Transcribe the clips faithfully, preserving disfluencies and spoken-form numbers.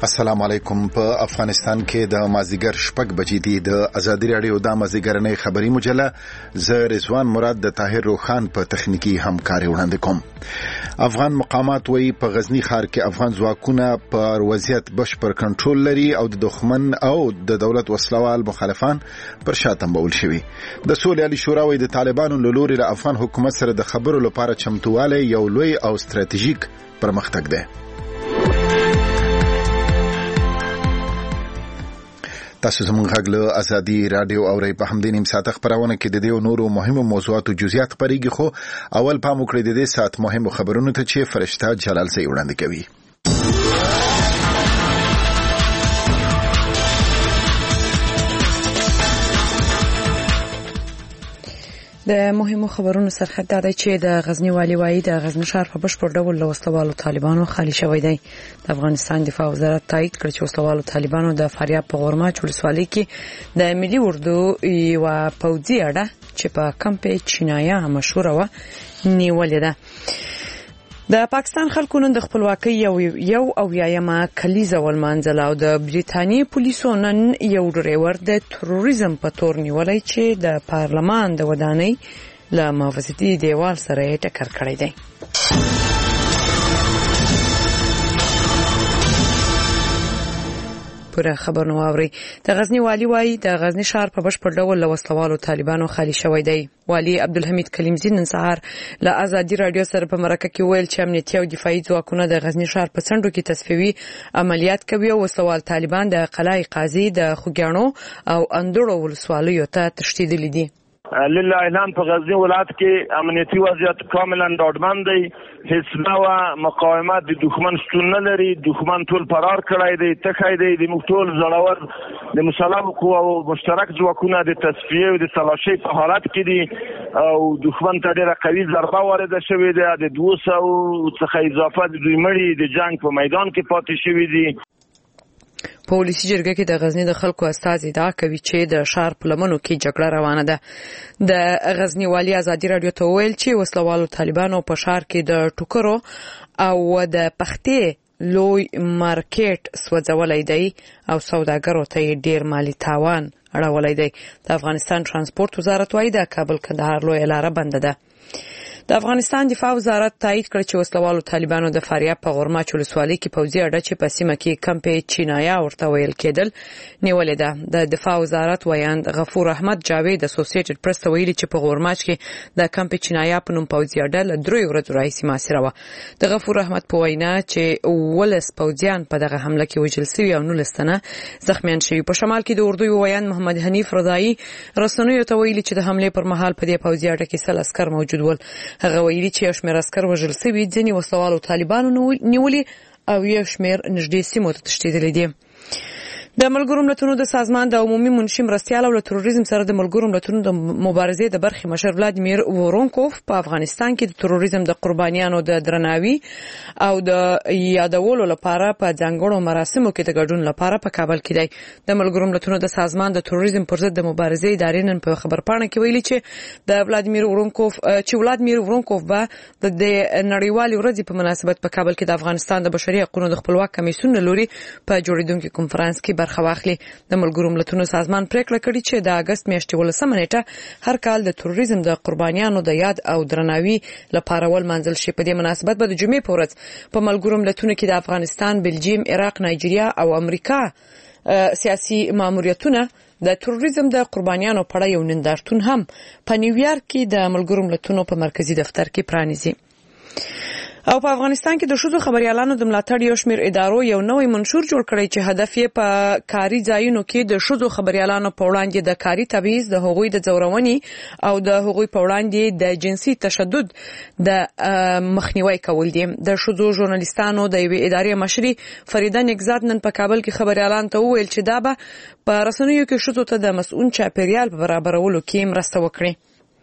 السلام علیکم. په افغانستان کې د مازیګر شپږ بجې دي. د ازادي راډیو د مازیګرنۍ خبری مجله ز رضوان مراد د طاهر روخان په تخنیکی همکاري وړاندې کوم. افغان مقامات وایي په غزنی ښار کې افغان ځواکونه پر وضعیت بشپړ کنټرول لري او د دښمن او د دولت وسلوال مخالفان پر شاتم بول شوي. د سولې علی شورا وایي د طالبانو له لوري له افغان حکومت سره د خبرو لپاره چمتوالی یو لوی او ستراتیژیک پرمختګ دی. تاسو زموږ غږ له ازادي رادیو اورئ. په همدې نیم ساعت خبرونه کې د دې نورو مهمو موضوعاتو جزئیات خبرېږي، خو اول پام وکړئ د دې ساعت مهمو خبرونو ته چې فرشته جلال سي وړاندې کوي. د مهمو خبرونو سرحد دا دی چې د غزنی والی وایي د غزنی ښار په بشپړ ډول له وسلوالو طالبانو خالی شوی دی. د افغانستان دفاع وزارت تایید کړ چې وسلوالو طالبانو د فاریاب په غورماچ ولسوالۍ کې د ملي اردو یو پوځي اډه چې په کمپ چینایا مشهوره و نیولې ده. د پاکستان خلکو نن د خپلواکۍ یو یو او یایمه کلیزه ولمانځله او د بریتانیې پولیسو نن یو ډریور د تروریزم په تور نیولای چې د پارلمان د ودانۍ له محافظتي دیوال سره یې ټکر کړی دی. پوره خبر نو اوري. د غزنی والی وایي د غزنی ښار په بشپړ ډول له وسلوالو طالبانو خالی شوی دی. والی عبدالحمید کلیمزی نن سهار له ازادي رادیو سره په مرکه کې ویل چې امنیتي او دفاعي ځواکونه د غزنی ښار په څنډو کې تصفیوي عملیات کوي او وسلوال طالبان د قلعه قاضي د خوګیاڼو او اندړو ولسوالیو ته تښتیدلي دي. لله اعلان په غزنی ولایت کې امنیتي وضعیت کاملا ډاډمن دی. هیڅ نوع مقاومت د دښمن شتون نه لري. دښمن ټول فرار کړی دی، تخی دی. د موږ ټول زړور د مسلحو قواو مشترک ځواکونه د تصفیې او د تلاشۍ په حالت کې دي او دښمن ته ډېره قوي ضربه وارده شوې ده. د دوه سوو څخه اضافه د دوی مړي د جنګ په میدان کې پاتې شوي دي. په ولسي جرګه کې د غزنی د خلکو استازي ادعا کوي چې د ښار په لمنو کې جګړه روانه ده. د غزنی والی ازادي رادیو ته ویل چې وسلوالو طالبانو په ښار کې د ټوکرو او د پختې لوی مارکیټ سوځولای دی او سوداګرو ته ډیر مالی تاوان اړولای دی. د افغانستان ترانسپورت وزارت وايي د کابل کندهار لوی لاره بنده ده. د افغانستان دفاع وزارت تایید کړ چې وسلوالو طالبانو د فاریاب په غورماچ ولسوالۍ کې پوځي اډه چې په سیمه کې کمپ چینایا ورته ویل کېدل نیولې ده. د دفاع وزارت ویاند غفور احمد جاوید اسوسییټډ پریس ته ویلي چې په غورماچ کې د کمپ چینایا په نوم پوځي اډه له درې ورځو راهیسې محاصره وه. د غفور احمد په وینا چې ولس پوځیان په دغه حمله کې وژل شوي او نولس تنه زخمیان شوي. په شمال کې د اردو ویاند محمد حنیف رضایي رسنیو ته ویلي چې د حملې پر مهال په دې پوځي اډه کې سل عسکر موجود ول. هغه ویلي چې یو شمېر عسکر وژل شوي، ځینې وسلوالو طالبانو نیولي او یو شمېر نږدې سیمو ته تښتېدلي دي. د ملګرو ملتونو د سازمان د عمومي منشي مرستیال او له تروریزم سره د ملګرو ملتونو د مبارزې د برخې مشر ولادیمیر وورونکوف په افغانستان کې د تروریزم د قربانیانو د درناوي او د یادولو لپاره په ځانګړو مراسمو کې د ګډون لپاره په کابل کې دی. د ملګرو ملتونو د سازمان د تروریزم پر ضد د مبارزې ادارې نن په خبرپاڼه کې ویلي چې د ولادیمیر وورونکوف چې ولادیمیر وورونکوف به د نړیوالې ورځې په مناسبت په کابل کې د افغانستان د بشري حقوقو د خپلواک کمیسیون لوري په جوړیدونکي کنفرانس کې برخه واخلي. د ملګرو ملتونو سازمان پریکړه کړې چې د اگست میاشتې ولسمه نیټه هر کال د تروریزم د قربانیانو د یاد او درناوي لپاره ولمانځل شي. په دې مناسبت به د جمعې په ورځ په ملګرو ملتونو کې د افغانستان، بلجیم، عراق، نایجیریا او امریکا سیاسي ماموریتونه د تروریزم د قربانیانو په اړه یو نندارتون هم په نیویارک کې د ملګرو ملتونو په مرکزی دفتر کې پرانیزي. او په افغانستان کې د ښځو خبريالانو د ملاتړ یو شمېر ادارو یو نوې منشور جوړ کړی چې هدف یې په کاري ځایونو کې د ښځو خبريالانو په وړاندې د کاري تبعیض، د هغوی د ځورونې او د هغوی په وړاندې د جنسي تشدد د مخنیوي کول دي. د ښځو ژورنالیستانو د یوې ادارې مشري فریده نګزاد نن په کابل کې خبريالانو ته وویل چې دا به په رسنیو کې ښځو ته د مسؤل چاپیریال په برابرولو کې مرسته وکړي.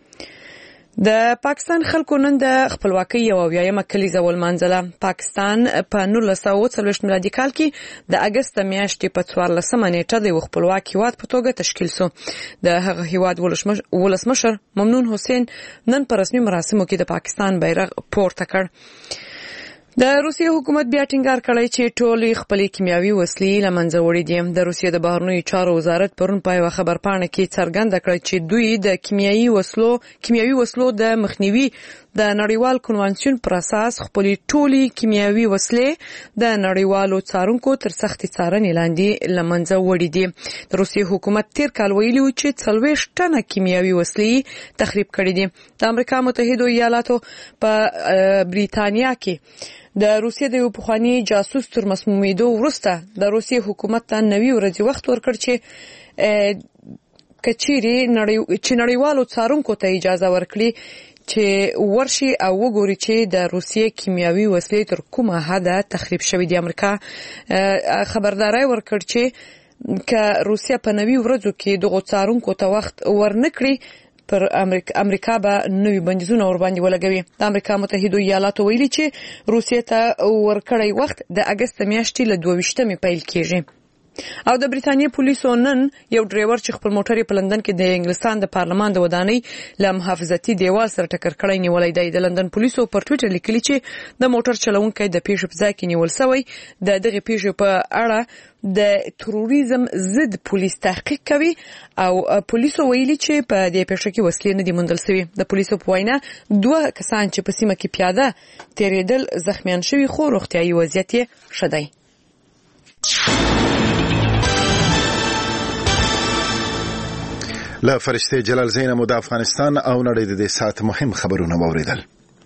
د پاکستان خلکو نن د خپلواکۍ یو اویایمه کلیزه ولمانځله. پاکستان په نولس سوه اووه څلوېښت میلادي کال کې د اګست میاشتې په څوارلسمه نیټه د یو خپلواک هیواد په توګه تشکیل شو. د هغه هیواد ولسمشر ممنون حسین نن په رسمي مراسمو کې د پاکستان بیرغ پورته کړ. د روسیې حکومت بیا ټینګار کړی چې ټولې خپلې کیمیاوي وسلې له منځه وړي دي. د روسیې د بهرنیو چارو وزارت پرون په یوه خبرپاڼه کې څرګنده کړه چې دوی د کیمیاوي وسلو کیمیاوي وسلو د مخنیوي د نړیوال کنوانسیون پر اساس خپلې ټولې کیمیاوي وسلې د نړیوالو څارونکو تر سختې څارنې لاندې له منځه وړي دي. د روسیې حکومت تیر کال ویلي و چې څلوېښت ټنه کیمیاوي وسلې تخریب کړي دي. د امریکا متحده ایالاتو په بریتانیا کې د روسیې د یو پخواني جاسوس تر مسمومیدو وروسته د روسیې حکومت ته نوي ورځې وخت ورکړ چې کچيري نړۍ چې نړیوالو څارونکو ته اجازه ورکړي چې ورشي او وګوري چې د روسیې کیمیاوي وسلې تر کومه حده تخریب شوې دي. امریکا خبرداري ورکړ چې که روسیه په نوي ورځو کې دغه څارونکو ته وخت ورنکړي پر امریکا به نوې بندیزونه ور باندې ولګوي. د امریکا متحده ایالاتو ویلي چې روسیې ته ورکړی وخت د اگست میاشتې له دوه ویشتمې پیل کیږي. او د بریتانیا پولیسو نن یو ډرایور چې خپل موټر په لندن کې د انګلستان د پارلمان د ودانۍ له محافظتي دیوال سره ټکر کړی نیولای دی. د لندن پولیسو پر ټویټر لیکلي چې د موټر چلونکی د پیښې په ځای کې نیول شوی. د دغه پیښې په اړه د تروریزم ضد پولیس تحقیق کوي او پولیسو ویلي چې په دې پیښه کې وسلې نه دي موندل شوی. د پولیسو په وینا دوه کسان چې په سیمه کې پیاده تیریدل زخمیان شوي خو روغتیايي وضعیت یې ښه دی. له فرشته جلال زینم د افغانستان او نړۍ د دې سات مهم خبرونه واوریدل.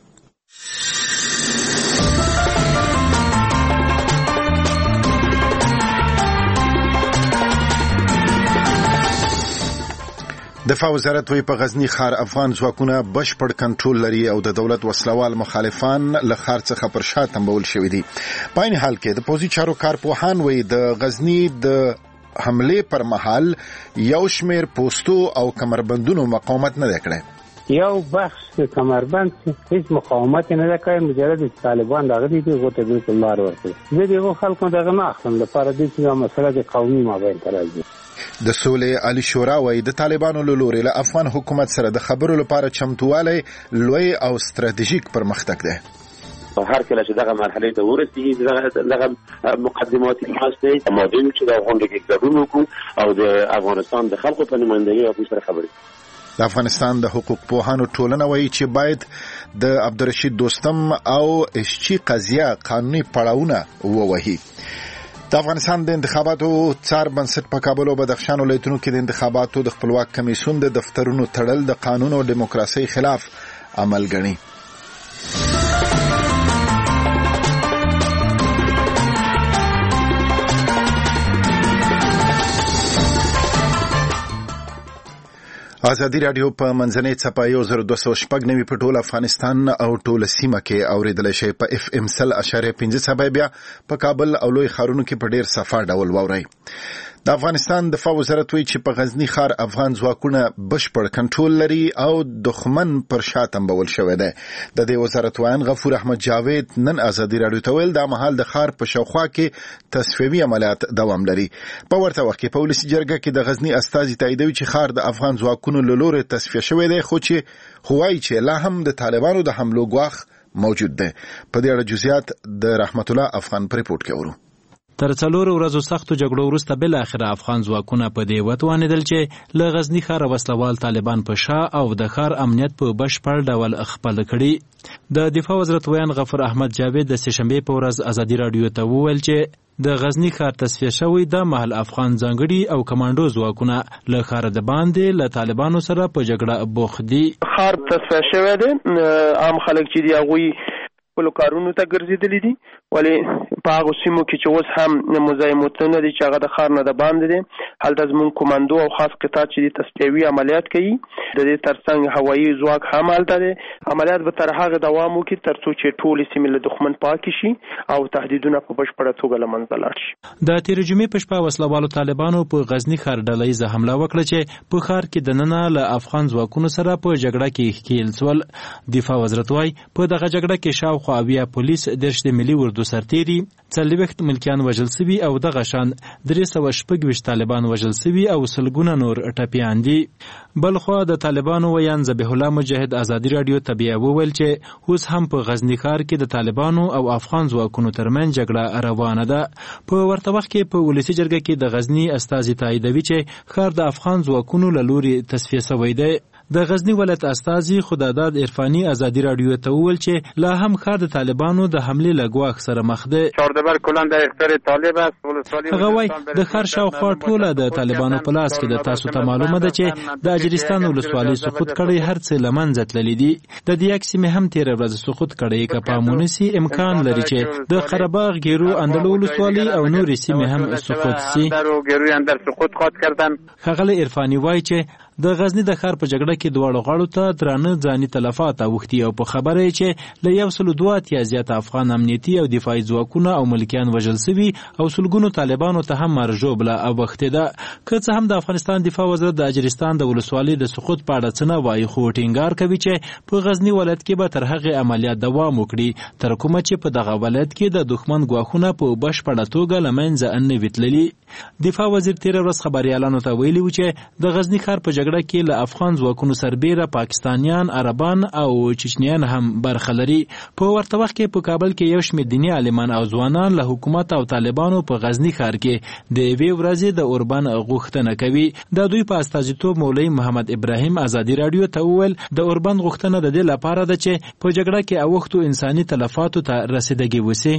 دفاع وزارت وی په غزنی ښار افغان ځواکونه بشپړ کنټرول لري او د دولت وسلوال مخالفان له ښار څخه پر شا تمبول شوي دي. په عین حال کې د پوځي چارو کارپوهان وی د غزنی د حمله پر مهال یو شمیر پوسټو او کمربندونو مقاومت نه وکړي. یو بخش کمربند هیڅ مقاومت نه وکړي، مجرد طالبان دغه دي غوته د لار ورته. زه دغه خلکو دغه نه اخلم لپاره د دې مسله د قومي مابین ترازی. د سولې عالی شورا وایي د طالبانو له لوري له افغان حکومت سره د خبرو لپاره چمتووالی لوی او ستراتیژیک پرمختګ دی. هر کله چې دغه مرحله ته ورسیږي دغه مقدماتي خاصه ماده چې د افغان لیګ ګډون وکړو او د افغانستان د خلکو په نمائندګۍ او سره خبرې. د افغانستان د حقوق پوهانو ټولنه وایي چې باید د عبدالرشید دوستم او اشچی قضیه قانوني پړاوونه ووهي. د افغانستان د انتخاباتو څار بنسټ په کابل او بدخشان ولایتونو کې د انتخاباتو د خپلواک کمیسیون د دفترونو تړل د قانون او دیموکراسي خلاف عمل ګڼي. ازادي رادیو په منځنۍ څپه یو زر دوه سوه شپږ نوي په ټول افغانستان او ټول سیمه کې اوریدل شي. په اف ام سل اشاریه پنځه څپه بیا په کابل او لوی ښارونو کې په ډیر صفا ډول واوري. د افغانستان دفاع وزارت وایي چې په غزنی ښار افغان ځواکونه بشپړ کنټرول لري او دښمن پر شا تمبول شوی دی. د دې وزارت وایي غفور احمد جاوید نن ازادي رادیو ته ویل د مهال د ښار په شاوخوا کې تصفیوي عملیات دوام لري. په ورته وخت کې په ولسي جرګه کې د غزنی استازي تاییدوي چې ښار د افغان ځواکونو له لوري تصفیه شوی دی، خو چې هوایي چې لا هم د طالبانو د حملو ګواښ موجود دی. په دې اړه جزئیات د رحمت الله افغان په ریپورت کې اورو. تر څلور ورځو سختو جګړو وروسته بل اخر افغان ځواکونه په دې وتوانیدل چې له غزنی ښار وسلوال طالبان په شا او د ښار امنیت په بشپړ ډول خپل کړي. د دفاع وزارت ویان غفور احمد جاوید د سهشنبه په ورځ ازادي رادیو ته وویل چې د غزنی ښار تصفیه شوی د محل افغان ځانګړي او کمانډو ځواکونه له ښار د باندې له طالبانو سره په جګړه بوخت دي. ښار تصفیه شوی دی، عام خلک چې دی هغوی خپلو کارونو ته ګرځېدلي دي، ولې په هغو سیمو کې چې اوس هم مزاحمتونه دي چې هغه د ښار نه د باندې دي، هلته زموږ کمانډو او خاص قطاع چې دي تصفیوي عملیات کوي. د دې ترڅنګ هوایي ځواک هم هلته دی. عملیات به تر هغه دوام وکړي تر څو چې ټولې سیمې له دښمن پاکې شي او تهدیدونه په بشپړه توګه له منځه لاړ شي. د تېرې جمعې په شپه وسلوالو طالبانو په غزني ښار ډله ییزه حمله وکړه چې په ښار کې دننه له افغان ځواکونو سره په جګړه کې ښکېل شول. دفاع وزارت وایي په دغه جګړه کې شاوخوا اویا پولیس، دېرش د ملي اردو سرتېري څلوېښت ملکیان وژل سوي او دغه شان درې سوه شپږ ویشت طالبان وژل سوي او سلګونه نور ټپیان دي. بلخوا د طالبانو ویان ذبیح الله مجاهد ازادي راډیو ته بیا وویل چې اوس هم په غزني ښار کې د طالبانو او افغان ځواکونو ترمنځ جګړه روانه ده. په ورته وخت کې په ولسي جرګه کې د غزني استازي تاییدوي چې ښار د افغان ځواکونو له لوري تصفیه شوی دی. د غزنی ولایت استازي خداداد عرفاني ازادي راډیو ته وویل چې لا هم ښار د طالبانو د حملې له ګواښ سره مخ دی. چهاردبر کلان در اختیار طالب است. هغه وایي د ښار شاوخوا ټوله د طالبانو په لاس کې ده. تاسو ته معلومه ده چې د اجرستان ولسوالۍ سقوط کړی هر څه له منځه تللي دي. د دیاک سیمې هم تېره ورځ سقوط کړی. که پام ونیسي امکان لري چې د قرهباغ ګیرو اندلو ولسوالۍ او نورې سیمې هم سقوط سي. ښاغلی عرفاني وایي چې د غزنی د ښار په جګړه کې دواړو غاړو ته درانه ځاني تلفات اوښتي او په خبره یې چې له یو سلو دوه اتیا زیاته افغان امنیتي او دفاعي ځواکونه او ملکیان وژل سوي او سلګونو طالبانو ته هم مرژوبله اوښتې ده. که څه هم د افغانستان دفاع وزارت د اجرستان د ولسوالۍ د سقوط په اړه څه نه وایي، خو ټینګار کوي چې په غزني ولایت کې به تر هغې عملیات دوام وکړي تر کومه چې په دغه ولایت کې د دښمن ګواښونه په بشپړه توګه له منځه نه وي تللي. دفاع وزیر تېره ورځ خبریالانو ته ویلي و چې د غزني ښار په جګړه کې له افغان ځواکونو سربیره پاکستانیان، عربان او چچنیان هم برخه لري. په ورته وخت کې په کابل کې یو شمېر دیني عالمان او ځوانان له حکومت او طالبانو په غزني ښار کې د یوې ورځې د اوربند غوښتنه کوي. د دوی په استازیتوب مولوي محمد ابراهیم ازادي راډیو ته وویل د اوربند غوښتنه د دې لپاره ده چې په جګړه کې اوښتو انساني تلفاتو ته رسیدګي وسي.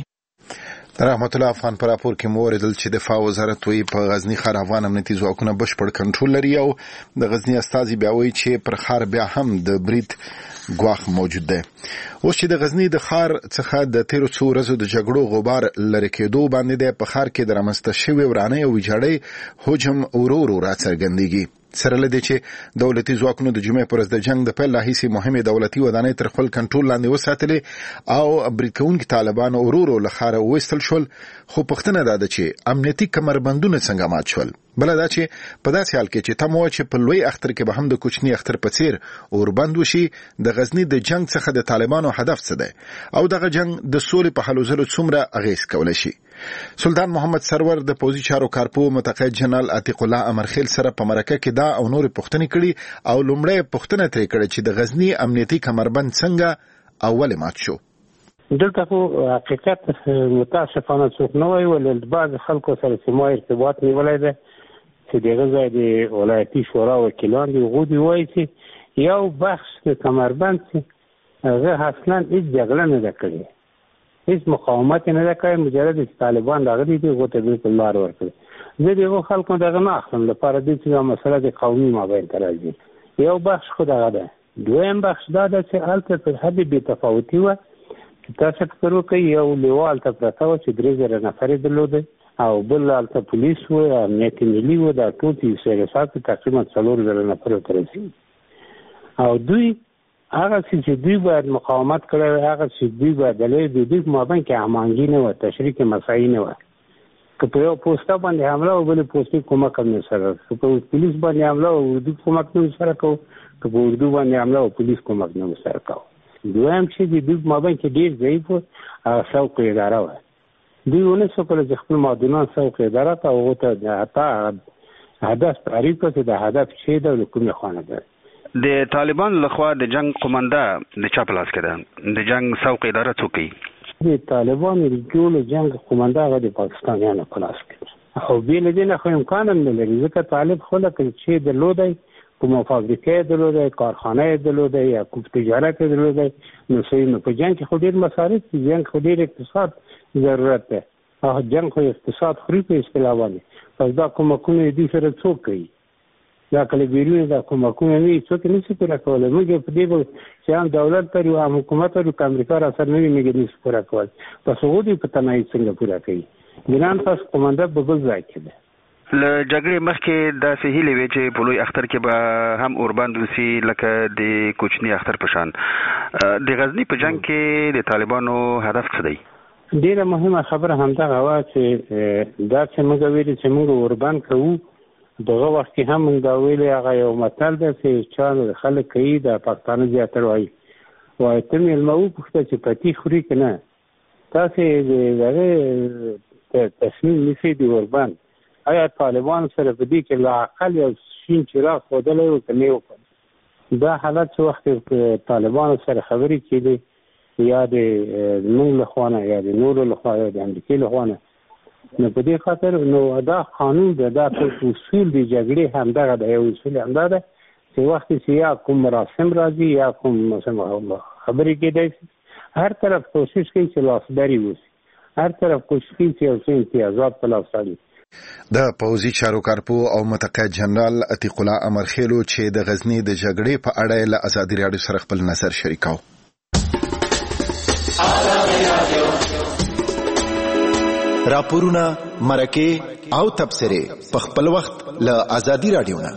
در رحمت الله افغان پر راپور کې موریدل چې دفاع وزارت وی په غزنی ښار افغان امنیتي ځواکونه بشپړ کنټرول لري او د غزنی استازي بیا وایي چې پر ښار بیا هم د برید ګواښ موجود دی. اوس چې د غزنی د ښار څخه د تیرو څو ورځو د جګړو غبار لرې کېدو باندې دی، په ښار کې د رامنځته شوې ورانۍ او ویجاړۍ حجم ورو ورو راڅرګندېږي. سره له دې چې دولتي ځواکونو د جمعې پر ورځ د جنګ د پیل راهیسې مهمې دولتي ودانۍ تر خپل کنټرول لاندې وساتلې او برید کوونکي طالبان ورو ورو له ښاره وویستل شول. خو پوښتنه دا ده چې امنیتي کمربندونه څنګه مات شول؟ بله دا چې په داسې حال کې چې تمه وه چې په لوی اختر کې به هم د کوچني اختر په څیر اوربند وشي، د غزني د جنګ څخه د طالبانو هدف څه دی او دغه جنګ د سولې په هلو ځلو څومره اغیز کولی شي؟ سلطان محمد سرور د پوځي چارو کارپو متقاعد جنرال عتیق الله امرخیل سره په مرکه کې دا او نور پوښتنې کړي او لومړی پوښتنه ترې کړې چې د غزني امنیتي کمربند څنګه او ولې مات شو؟ دلته خو حقیقت متاسفانه څوک نه وایي، ولې بعض خلکو سره چې ما ارتباط نیولی دی چې دغه ځای د ولایتي شورا وکیلان دي، هغوی دي وایي چې یو بخش د کمربند چې هغه اصلا هېڅ جګړه نه ده کړې، هیڅ مقاومت نه ده کړی، مجرد چې طالبان راغلي دي هغو ته بالکل لار ورکړي. زه د هغو خلکو دغه نه اخلم لپاره دې چې دا مسله د قومي مابین ته راځي. یو بخش خو دغه ده. دویم بخش دا ده چې هلته تر حدې بې تفاوتي وه چې تاسو فکر وکړئ یو لیوه هلته پرته وه چې درې زره نفر یې درلودی او بل هلته پولیس و، امنیت ملي و، دا ټول چې سیرسات تقریبا څلور زره نفر ورته رسېږي او دوی هغه چې دوی باید مقاومت کړی وي، هغه چې دوی باید د دوی په مابین کې هماهنګي نه وه، تشریک مساعي نه وه. که په یو پوسته باندې حمله او بلې پوستې کومک هم نه سره، که په پولیس باندې حمله او اردو کومک نه سره کوو، که په اردو باندې حمله او پولیس کومک نه سره کوو. دویم چې د دوی په مابین کې ډېر ضعیف و هغه سوق اداره وه. دوی ونه شو کولی چې خپل معدنان سوق اداره ته هغو ته حتی هدف تعریف کړه چې د هدف چې ده له کومې خوا نه ده. د طالبان لخوا د جنگ قومنده د چا په لاس کې ده؟ د جنگ سوق اداره څوک کوي؟ د طالبانو د ټول جنگ قومنده هغه د پاکستانیانو په لاس کې او بې له دې نه خو امکان هم نه لري، ځکه طالب خو لکه چې درلودی کومه فابریکه یې درلودی، کارخانه یې درلودی یا کوم تجارت یې درلودی، نو صحیح نو په جنگ کې خو ډېر مصارف دي، جنگ خو ډېر اقتصاد ضرورت دی او جنگ خو اقتصاد خوري په اصطلاح باندې. پس دا کومکونه دوی سره څوک کوي؟ دا کله بیرون دا کومکونه نه څوک نه شي پوره کولی. موږ په دې چې هم دولت لرو هم حکومت لرو، که امریکا را سره نه وي موږ نه شو پوره کولی. پس هغوی دوی په تنهایي څنګه پوره کوي؟ ګران پس قومنده په بل ځای کې ده. له جګړې مخکې داسې هیلې وې چې په لوی اختر کې به هم اوربند وسي لکه د کوچني اختر په شان. د غزني په جنګ کې د طالبانو هدف څه دی؟ ډېره مهمه خبره همدغه وه چې دا چې موږ ویلي چې موږ اوربند کوو، دغه وخت کې هم موږ دا ویلي هغه یو متل ده چې چا خلک کوي د پښتانه زیاتره وایي وایي ته مېلمه وپوښته چې پتي خوري که نه، تاسو دغه تصمیم نیسئ د اوربند آیا طالبان سره په دې کې لا اقل یو شین چراغ ښودلی و که نه و؟ دا حالت څه وخت طالبانو سره خبرې کېدې یا د موږ له خوا نه یا د نورو له خوا یا د امریکې له خوا نه، نو په دې خاطر نو دا قانون ده، دا اصول د جګړې همدغه ده، یو اصول همدا ده چې وخت چې یا کوم مراسم راځي یا کوم خبرې کېدای شي، هر طرف کوشش کوي چې لاسبري وشي، هر طرف کوشش کوي چې یو څه امتیازات په لاس راوړي. د پوځي چارو کارپو او متقاعد جنرال عتیق الله امرخیلو چې د غزنی د جګړې په اړه له ازادي راډیو سره خپل نظر شریکاو. راپورونه، مرکه او تبصره په خپل وخت له ازادي راډیو نه.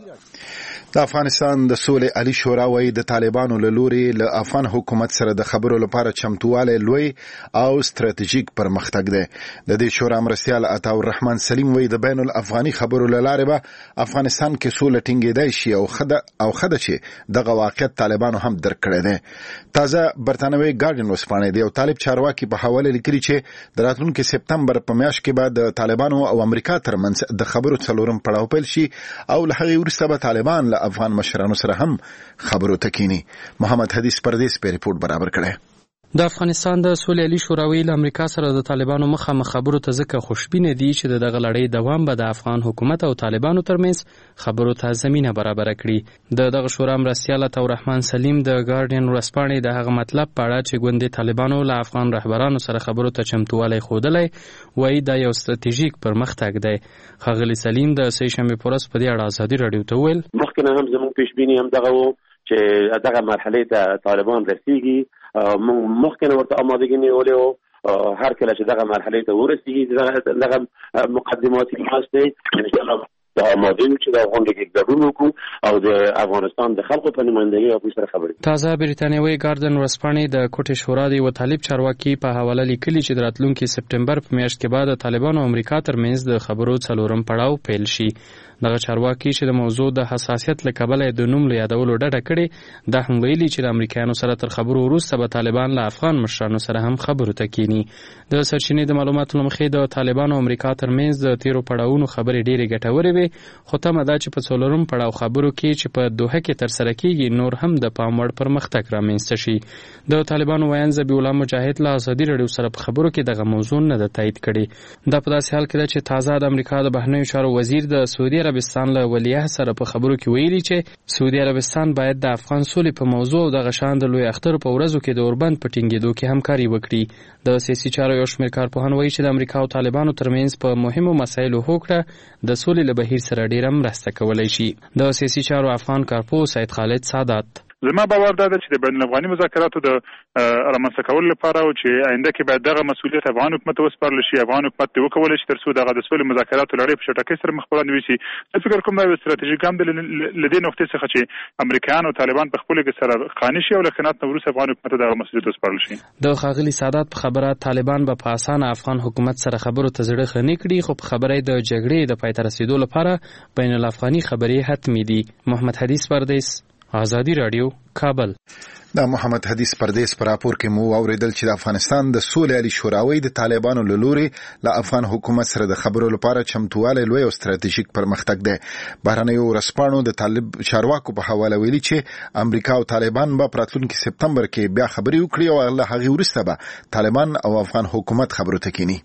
د افغانستان د سولې عالی شورا وايي د طالبانو له لوري له افغان حکومت سره د خبرو لپاره چمتواله لوی او ستراتیژیک پرمختګ دی. د دې شورا مرستیال عطاالرحمن سلیم وايي د بین الافغاني خبرو له لارې به افغانستان کې سوله ټینګېدای شي او خده او خده چې دغه واقعیت طالبانو هم درک کړی دی. تازه برتانوي ګارډین وسپانې دی او طالب چارواکي په حواله لیکلي چې د راتلونکي سپتمبر په میاشت کې به د طالبانو او امریکا ترمنځ د خبرو څلورم پړاو پیل شي او له هغې وروسته به طالبان افغان مشرانو سره هم خبرو تکینی. محمد حدیث پردیس په ریپورت برابر کړی. د افغانستان د سولې عالی شوراوي له امریکا سره د طالبانو مخامخ خبرو ته ځکه خوشبینه دي چې دغه لړۍ دوام به د افغان حکومت او طالبانو ترمنځ خبرو ته زمينه برابر کړي. د دغه شورا مرستیال عطاالرحمن سلیم د ګارډین ورسپانې د هغه مطلب په اړه چې ګوندې طالبانو له افغان رهبرانو سره خبرو ته چمتوالی ښودلی وایي دا یو ستراتیژیک پرمختګ دی. ښاغلي سلیم د سې شنبې په ورځ په دې اړه ازادي راډیو ته وویل مخکې نه هم زموږ پیشبیني هم دغه و چې دغه مرحلې ته طالبان رسیږي. مخکې نه ورته آمادګي نیولې وه، هر کله چې دغه مرحلې ته ورسیږي دغه مقدماتي بحث دی انشاءالله د آماده یو چې د افغان لیګ ګډون وکړو او د افغانستان د خلکو په نمایندګۍ او سره خبرې. تازه بریتانیوي ګارډن ورسپانې د کوټې شورا د یو طالب چارواکي په حواله لیکلي چې د راتلونکي سپتمبر په میاشت کې بعد د طالبانو او امریکا ترمنځ د خبرو څلورم پړاو پیل شي. دغه چارواکي چې د موضوع د حساسیت له کبله د نوم له یادولو ډډه کړې، دا هم ویلي چې د امریکایانو سره تر خبرو وروسته به طالبان له افغان مشرانو سره هم خبرو ته کینی. د سرچینې د معلوماتو له مخې د طالبانو او امریکا ترمنځ د تیرو پړاوونو خبرې ډېرې ګټورې وې، خو تمه ده چې په څلورم پړاو خبرو کې چې په دوحه کې ترسره کیږي نور هم د پام وړ پرمختګ رامنځته شي. د طالبانو ویاند ذبیح الله مجاهد له ازادي راډیو سره په خبرو کې دغه موضوع نه ده تایید کړې. دا په داسې حال کې ده چې تازه د امریکا د بهرنیو چارو وزیر د سعودي عربستان له ولیعهد سره په خبرو کې ویلي چې سعودي عربستان باید د افغان سولې په موضوع او دغه شان د لوی اختر په ورځو کې د اوربند په ټینګېدو کې همکاري وکړي. د سیاسي چارو یو شمېر کارپوهان وایي چې د امریکا او طالبانو ترمنځ په مهمو مسایلو هوکړه د سولې له بهیر سره ډېره مرسته کولی شي. د سیاسي چارو افغان کارپوه سید خالد سادات زما باور دا ده چې د بین الافغاني مذاکراتو د رامنځته کولو لپاره او چې آینده کې باید دغه مسؤلیت افغان حکومت ته وسپارل شي، افغان حکومت دې وکولی شي تر څو دغه د سولې مذاکراتو لړۍ په چټکۍ سره مخ په وړاندې یوسي. زه فکر کوم دا یو ستراتیژیک ګام دی له دې نقطې څخه چې امریکایان او طالبان په خپلو کې سره قانع شي او له خیانت نه وروسته افغان حکومت ته دغه مسؤلیت وسپارل شي. د ښاغلي سادات په خبره طالبان به په اسانه افغان حکومت سره خبرو ته زړه ښه نه کړي، خو په خبره د جګړې د پای ته رسېدو لپاره بین الافغاني خبرې حتمي دي. محمد حدیث پردیس، ازادي راډیو، کابل. دا محمد حدیث پردیس پر راپور کې مو اوریدل چې د افغانستان د سولې عالی شوراوي د طالبانو له لوري له افغان حکومت سره د خبرو لپاره چمتواله لوی او ستراتیژیک پرمختګ دی. بهرنیو ورسپانو د طالب چارواکو په حواله ویلي چې امریکا او طالبان به راتلونکي سپتمبر کې بیا خبرې وکړي او له هغې وروسته به طالبان او افغان حکومت خبرو ته کینی.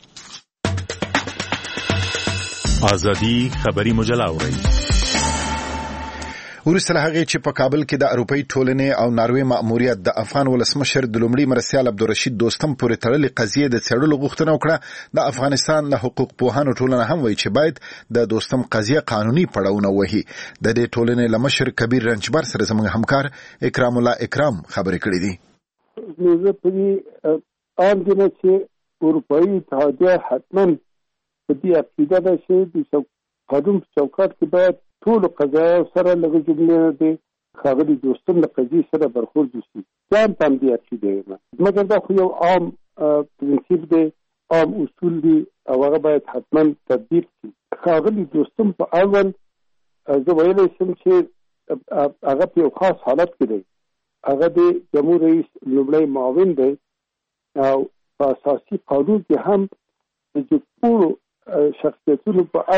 ازادي خبري مجله اوري. وروسته له هغې چې په کابل کې د اروپایي ټولنې او ناروې مأموریت د افغان ولسمشر د لومړي مرستیال عبدالرشید دوستم پورې تړلې قضیې د څېړلو غوښتنه وکړه، د افغانستان له حقوق پوهانو ټولنه هم وایي چې باید د دوستم قضیه قانوني پړاوونه وهي. د دې ټولنې له مشر کبیر رنجبر سره زموږ همکار اکرام الله اکرام خبرې کړې دي. زه په دې عام دي چې اروپایي اتحادیه حتما په دې عقیده ده چې د قانون په چوکاټ کې باید ټول قضایا سره لږ جملې دي ښاغلي دوستم له قضیې سره برخورد وشي. ځان ته هم دې عقیده یم، مګر دا خو یو عام پرنسیپ دی، عام اصول دي او هغه باید حتما تطبیق شي. ښاغلي دوستم په اول زه ویلی شم چې هغه په یو خاص حالت کې دی، هغه د جمهور رئیس لومړی معاون دی او په اساسي قانون کې هم د ټولو شخصیتونو په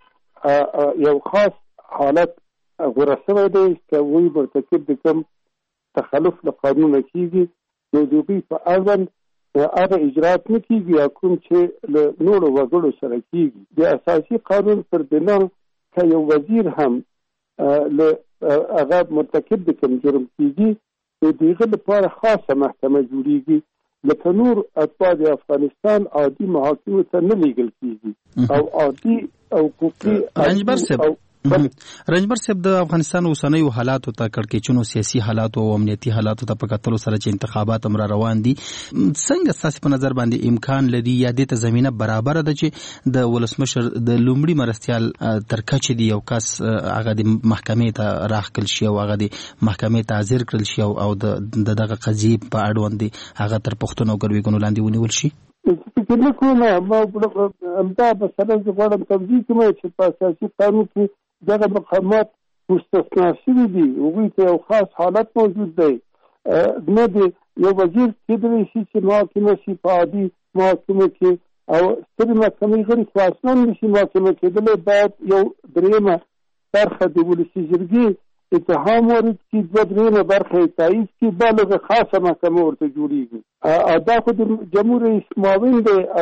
اړوند یو خاص حالت غوره شوی دی چې وایي مرتکب د کوم تخلف له قانونه کېږي نو د هغوی په اړوند هغه اجرات نه کېږي یا کوم چې له نورو وګړو سره کېږي. د اساسي قانون پر بنا که یو وزیر هم له هغه مرتکب د کوم جرم کېږي نو د هغه لپاره خاصه محکمه جوړېږي، لکه نور اتباع د افغانستان عادي محاکمو ته نه لیږل کېږي او عادي او حقوقي رنجبر صاحب رنجبر صاحب د افغانستان اوسنیو حالاتو ته کړکېچونو سیاسي حالاتو او امنیتي حالاتو ته په کتلو سره چې انتخابات هم را روان دي، څنګه ستاسو په نظر باندې امکان لري یا دې ته زمینه برابره ده چې د ولسمشر د لومړي مرستیال تر کچې دی یو کس هغه د محکمې ته راخکل شي او هغه د محکمې ته حاضر کړل شي او د دغه قضیې په اړوند هغه تر پښتون او ګرویګونو لاندې ونیول شي؟ فکر نه کوم، ما همدا مسله زه غواړم توضیح کړم چې په اساسي قانون کې دغه مقامات مستثنا شوي دي، هغوی ته یو خاص حالت موجود دی. نه د یو وزیر کېدلی شي چې محاکمه شي په عادي محاکمو کې او سترې محکمې غړي خو اصلا نه شي محاکمه کېدلی، باید یو دریمه برخه د ولسي جرګې اتهام وارد کړي، دوه دریمه برخه یې تایید کړي، بله خاصه محکمه ورته جوړېږي. دا خو د جمهور رئیس معاون دی او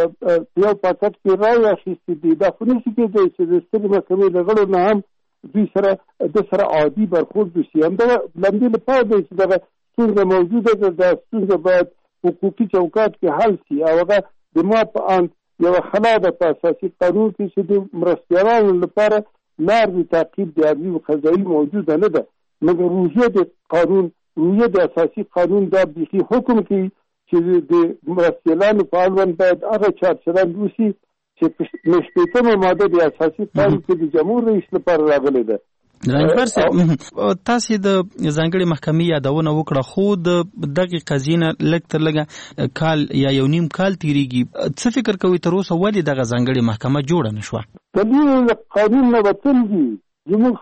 یو پاکټ کې رایې اخیستې دي، دا خو نشي کېدی چې د سترې محکمې له غړو نه هم دوی سره د سره عادي برخورد وشي. همدغه لمدې لپاره دی چې دغه ستونزه موجوده ده، دا ستونزه باید حقوقي چوکاټ کې حل شي او هغه د ما په اند یوه خلا ده په اساسي قانون کې چې د مرستیالانو لپاره لار د تعقیب د عدلي و قضایي موجوده نه ده، مګر روحیه د قانون روحیه د اساسي قانون دا بیخي حکم کوي چې د مرستیالانو په اړوند باید هغه چارچرند وشي چې شپېتمه ماده د اساسي قانون کې د جمهور رئیس لپاره راغلې ده. رنجبر صاحب تاسو د ځانګړي محکمې یادونه وکړه، خو د دغه قضیې نه لږ تر لږه کال یا یو نیم کال تیریږي، څه فکر کوئ تر اوسه ولې دغه ځانګړې محکمه جوړه نه شوه؟ دلیل قانون نه وتل دي، زموږ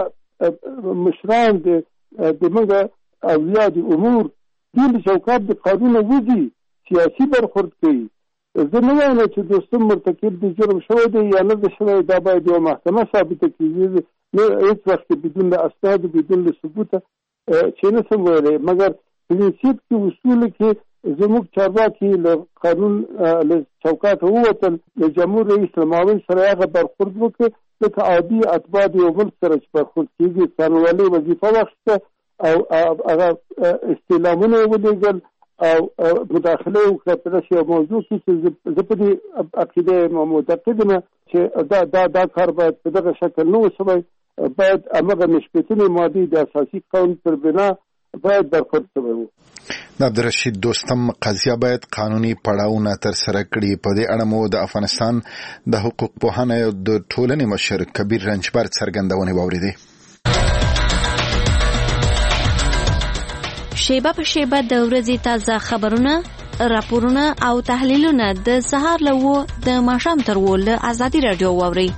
خپله مشران د موږ اولیا د امور دوی له چوکاټ د قانون وځي سیاسي برخورد کوي. زه نه وایم چې دوستم مرتکب د جرم شوی دی یا نه ده شوی، دا باید یوه محکمه ثابته کړي، نه هېڅ وخت بدون د اسنادو بدون د ثبوته چې نه شم ویلی، مګر پرنسیپ کې اصولو کې زموږ چارواکي له قانون له چوکاټه ووتل، له جمهور رئیس له معاون سره هغه برخورد وکړي لکه عادي اتباع د یو ملک سره چې برخورد کېږي، څارنوالۍ وظیفه واخیسته او هغه استعلامونه یې ولېږل او مداخله یې وکړه په داسې یو موضوع کې چې زه په دې عقیده یم او معتقد یم چې دا دا دا کار باید په دغه شکل نه وشوی، باید همغه شپېتمې مادې د اساسي قانون پر بنا باید برخورد شوی و. د عبدالرشید دوستم قضیه باید قانوني پړاوونه ترسره کړي. په دې اړه مو د افغانستان د حقوق پوهانو د ټولنې مشر کبیر رنجبر څرګندونې واورېدې. شیبه په شیبه د ورځې تازه خبرونه، راپورونه او تحلیلونه د سهار له وو د ماښام تر وو له ازادي راډیو واورئ.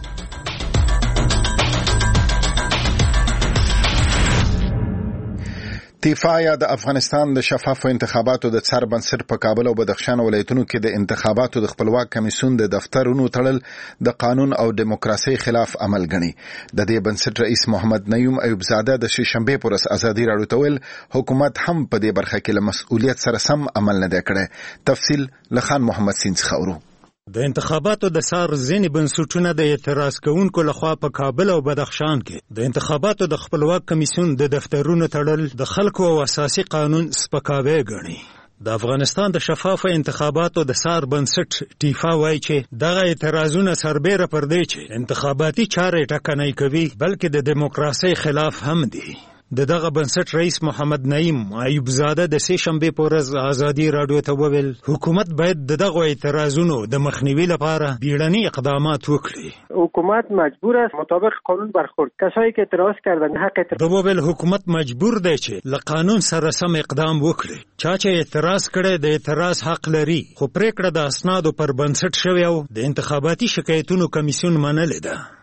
تیفا یا د افغانستان د شفافو انتخاباتو د څار بنسټ په کابل او بدخشان ولایتونو کې د انتخاباتو د خپلواک کمیسیون د دفترونو تړل د قانون او دیموکراسي خلاف عمل ګڼي. د دې بنسټ رئیس محمد نعیم ایوب زاده د شنبه پر ورځ ازادي راډیو ته ویل حکومت هم په دې برخه کې له مسؤلیت سره سم عمل نه دی کړی. تفصیل لخان محمد سین څخه. د انتخاباتو د سار ځینې بنسټونه د اعتراض کوونکو لخوا په کابل او بدخشان کې د انتخاباتو د خپلواک کمیسیون د دفترونو تړل د خلکو او اساسي قانون سپکاوی ګڼي. د افغانستان د شفافو انتخاباتو د سار بنسټ ټیفا وایي چې دغه اعتراضونه سربیره پر دی چې انتخاباتي چارې ټکنۍ کوي بلکې د دیموکراسۍ خلاف هم دي. د دغه بنسټ رئیس محمد نعیم ایوب زاده د سه شنبه په ورځ ازادي راډیو ته وویل حکومت باید دغه اعتراضونو د مخنیوي لپاره بیړني اقدامات وکړي. حکومت مجبور است مطابق قانون برخورد. کسایی که اعتراض کردن حق اعتراض. د وویل حکومت مجبور دی چې له قانون سره سم اقدام وکړي. چا چې اعتراض کړي د اعتراض حق لري، خو پریکړه د اسنادو پر بنسټ شوی او د انتخاباتي شکایتونو کمیسیون منلې ده.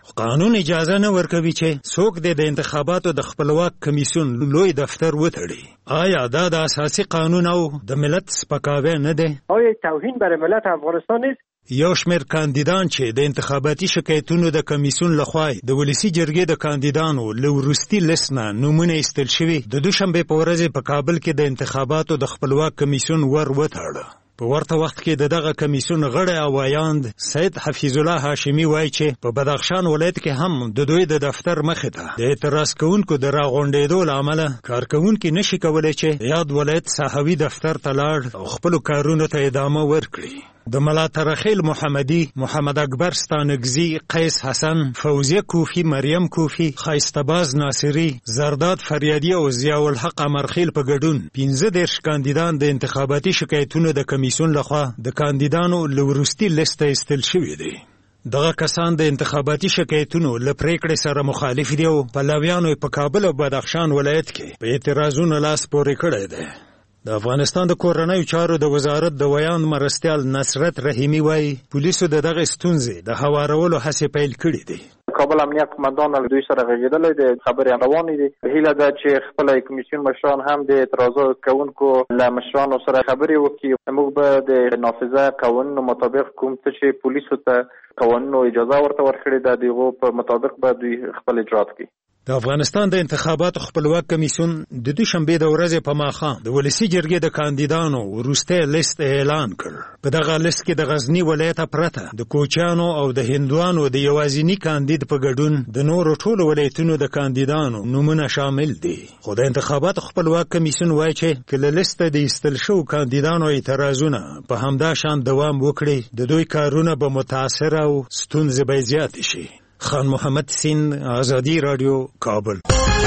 قانون اجازه نه ورکوي چې څوک د انتخاباتو د خپلواک کمیسیون لوی دفتر وتړي. آیا دا د اساسي قانون او د ملت سپکاوی نه دی؟ آیا توهین برای ملت افغانستان نیست؟ یو شمېر کاندیدان چې د انتخاباتي شکایتونو د کمیسیون لخوا د ولسی جرګې د کاندیدانو له وروستي لیست نه نومونه ایستل شوي د دوشنبې په ورځ په کابل کې د انتخاباتو د خپلواک کمیسیون ور وتړه. په ورته وخت کې د دغه کمیسیون غړی او وایاند سید حفیظ الله هاشمی وایي چې په بدخشان ولایت کې هم د دوی د دفتر مخې ته د اعتراض کوونکو د راغونډېدو له امله کارکوونکي نشي کولی چې یاد ولایت ساحوي دفتر ته لاړ او خپلو کارونو ته ادامه ورکړي. د ملا ترخیل محمدی، محمد اکبر ستانگزی، قیس حسن، فوزیه کوفی، مریم کوفی، خایستباز ناصری، زرداد فریادی او ضیاء الحق امرخیل په ګډون پنځه دېرش کاندیدان د انتخاباتي شکایتونو د کمیسیون لخوا د کاندیدانو له وروستي لیست ته ایستل شوي دي. دغه کسان د انتخاباتي شکایتونو له پریکړې سره مخالف دي او پلویانو په کابل او بدخشان ولایت کې په اعتراضونو لاس پورې کړی دی. د افغانستان د کورنیو چارو د وزارت د ویاند مرستیال نصرت رحیمی وایي پولیسو د دغه ستونزې د هوارولو هڅې پیل کړي دي. کابل امنیت قماندان له دوی سره غږېدلی دی، خبرې روانې دي. هیله ده چې خپله کمیسیون مشران هم د اعتراضات کوونکو له مشرانو سره خبرې وکړي. موږ به د نافذه قوانینو مطابق کوم څه چې پولیسو ته قوانینو اجازه ورته ورکړې ده د هغو په مطابق به دوی خپل اجرات کوي. د افغانستان د انتخاباتو خپلواک کمیسیون د دوشنبې د ورځې په ماښام د ولسی جرګې د کاندیدانو وروستی لیست اعلان کړ. په دغه لیست کې د غزني ولایت پرته د کوچیانو او د هندوانو د یوازینی کاندید په ګډون د نورو ټولو ولایتونو د کاندیدانو نومونه شامل دي. خو د انتخاباتو خپلواک کمیسیون وایي چې که له لیسته د ایستل شوو کاندیدانو اعتراضونه په همدا شان دوام وکړي د دوی کارونه به متاثره او ستونزې به زیاتې شي. خان محمد سین، آزادی رادیو، کابل.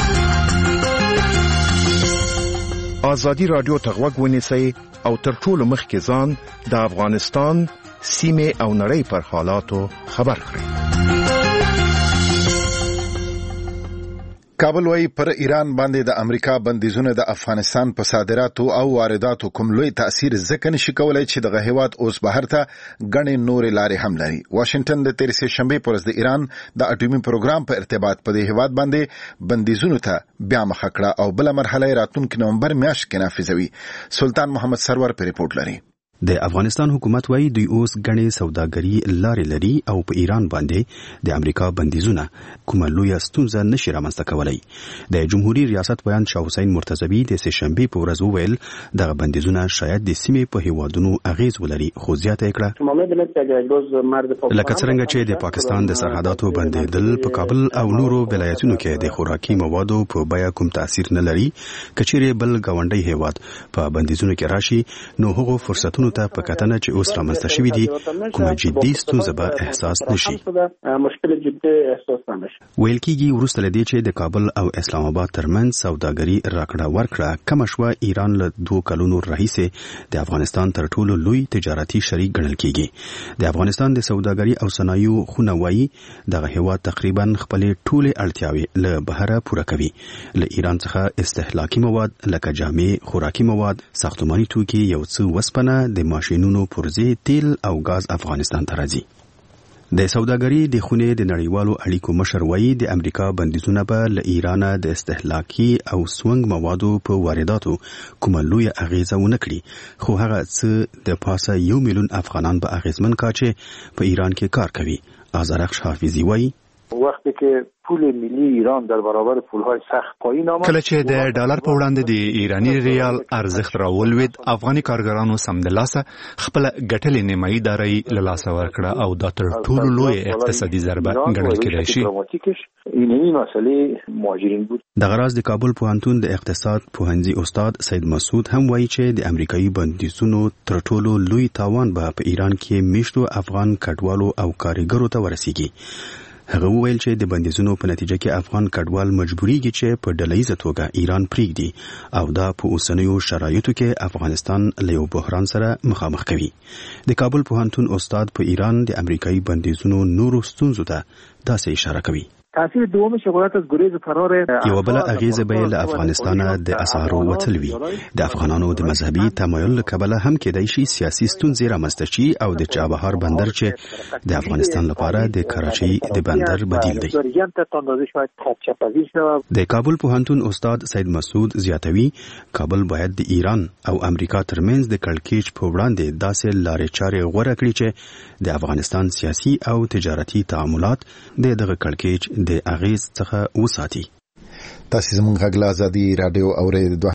آزادی رادیو ته غوږ ونیسئ او تر ټولو مخکې ځان د افغانستان سیمې او نړۍ پر حالاتو خبر کړئ. کابل وايي پر ایران باندې د امریکا بندیزونه د افغانستان په صادراتو او وارداتو کوم لوی تاثیر ځکه نشي کولای چې دغه هیواد اوس بهر ته غنې نورې لارې هم لري. واشنگټن د تېرې سه شنبې پر ورځ د ایران د اټومي پروګرام په ارتباط په دې هیواد باندې بندیزونو ته بیا مخه کړه او بل مرحله راتلونکي نومبر میاشت کې نافذوي. سلطان محمد سرور په ریپورت لري. د افغانستان حکومت وايي دوی اوس غني سوداګري لارې لري او په ایران باندې د امریکا بندیزونه کومه لوی ستونزه نشي رامنځته کولای. د جمهوریت ریاست بیان شاه حسین مرتضوی د سه شنبې په ورځ وویل دغه بندیزونه شاید د سیمې په هیوادونو اغیز ولري، خو زیاته کړه لکه څنګه چې د پاکستان د سرحداتو بندیدل په کابل او نورو ولایتونو کې د خوراکي موادو په بیه کوم تاثیر نه لري. کچېره بل گاونډي هیواد په بندیزونو کې راشي نو هغه فرصتونه ته په کتنه چې اوس رامنځته شوي دي کومه جدي ستونزه به احساس نشي. ویل کېږي وروسته له دې چې د کابل او اسلام آباد ترمنځ سوداګري راکړه ورکړه کمه شوه، ایران له دوه کلونو راهیسې د افغانستان تر ټولو لوی تجارتي شریک ګڼل کېږي. د افغانستان د سوداګري او صنایعو خونه وایي دغه هیواد تقریبا خپلې ټولې اړتیاوې له بهره پوره کوي. له ایران څخه استهلاکي مواد لکه جامې، خوراکي مواد، ساختماني توکي، یو څه وسپنه، د ماشینونو پرزې، تیل او غاز افغانستان ته راځي. د سوداګري د خونې د نړیوالو اړیکو مشر وایي د امریکا بندیزونه به له ایران د استهلاکي او سونګ موادو په وارداتو کومه لوی اغیزه ونه کړي، خو هغه څه د پاسه یو میلیون افغانان به اغیزمن کا چې په ایران کې کار کوي. آزارخش حافظی وایي وقتی که پول ملی ایران در برابر پولهای سخت پایین آمد، کله چې د ډالر په وړاندې د ایرانی ریال ارزښت راولوید، افغاني کارګرانو سمدلاسه خپل ګټلې نیمایي دارایی له لاسه ورکړه او دا تر ټولو لوی اقتصادي ضربه ګڼل کېدای شي. اینمی مسئله مهاجرین بود. د غراز د کابل پوهنتون د اقتصاد پوهنځي استاد سید مسعود هم وایي چې د امریکایي بندیزونو تر ټولو لوی تاوان به په ایران کې میشتو افغان کډوالو او کارګرو ته ورسیږي. هغه وویل چې د بندیزونو په نتیجه کې افغان کډوال مجبوریږي چې په ډلهیزه توګه ایران پریږدي او دا په اوسنیو شرایطو کې افغانستان له یو بحران سره مخامخ کوي. د کابل پوهنتون استاد په ایران د امریکایي بندیزونو نورو ستونزو ته داسې اشاره کوي. تاثیر دوم شغلات از گریز فرار یو بل اغیزه به له افغانستان د اسعارو وتلوي د افغانانو د مذهبي تمایل کبله هم کېدای شي سیاسي ستونزې رامنځته شي او د چابهار بندر چې د افغانستان لپاره د کراچۍ د بندر بدیل دی. د کابل پوهنتون استاد سید مسعود زیاتوي کابل باید د ایران او امریکا ترمنځ د کړکېچ په وړاندې داسې لارې چارې غوره کړي چې د افغانستان سیاسي او تجارتي تعاملات د دغه کړکېچ د اغیز څخه وساتي. تاسو زموږ غږ له ازادي رادیو اورېدو